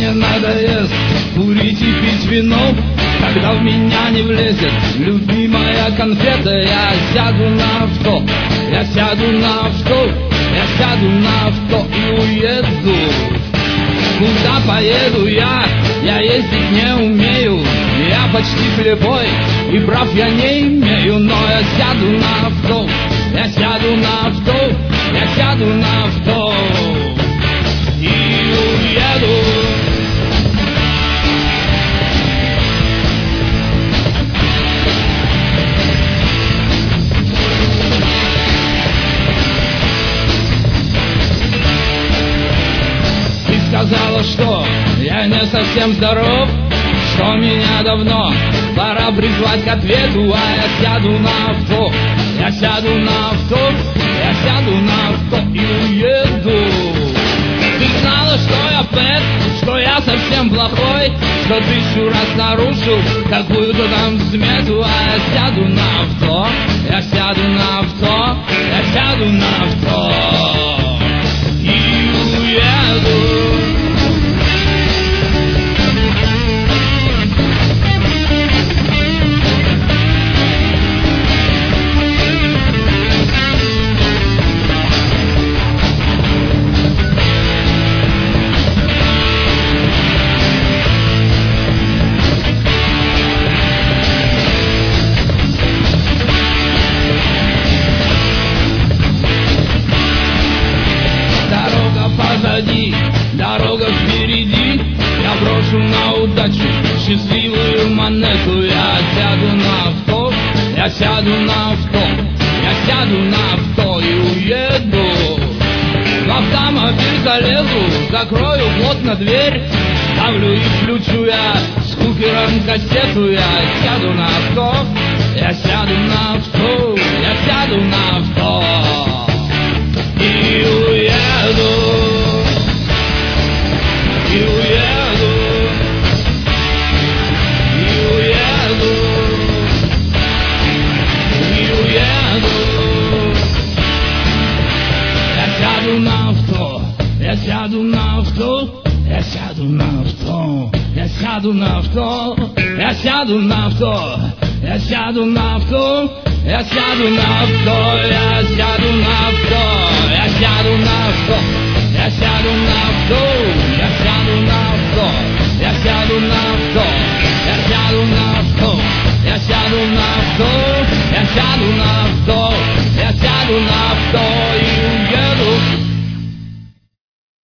мне надоест курить и пить вино, когда в меня не влезет любимая конфета. Я сяду на авто, я сяду на авто, я сяду на авто и уеду. Куда поеду я ездить не умею, я почти слепой и прав я не имею. Но я сяду на авто, я сяду на авто, я сяду на авто и уеду. Сказала, что я не совсем здоров, что меня давно пора призвать к ответу. А я сяду на авто, я сяду на авто, я сяду на авто и уеду. Ты знала, что я пэт, что я совсем плохой, что 1000 раз нарушил какую-то там смету. А я сяду на авто, я сяду на авто, я сяду на авто и уеду. Дорога впереди, я брошу на удачу счастливую монету. Я сяду на авто, я сяду на авто, я сяду на авто и уеду. В автомобиль залезу, закрою плотно дверь, ставлю и включу я с кукером кассету. Я сяду на авто, я сяду на авто, я сяду на авто и уеду. И уеду, и уеду, и уеду. Я сяду на авто, я сяду на авто, я сяду на авто, я сяду на авто, я сяду на авто, я сяду на авто, я сяду на авто, я сяду на авто, я сяду на авто, я сяду на авто, я сяду на авто, я сяду на авто, я сяду на авто, я сяду на авто, я сяду на авто, я сяду на авто.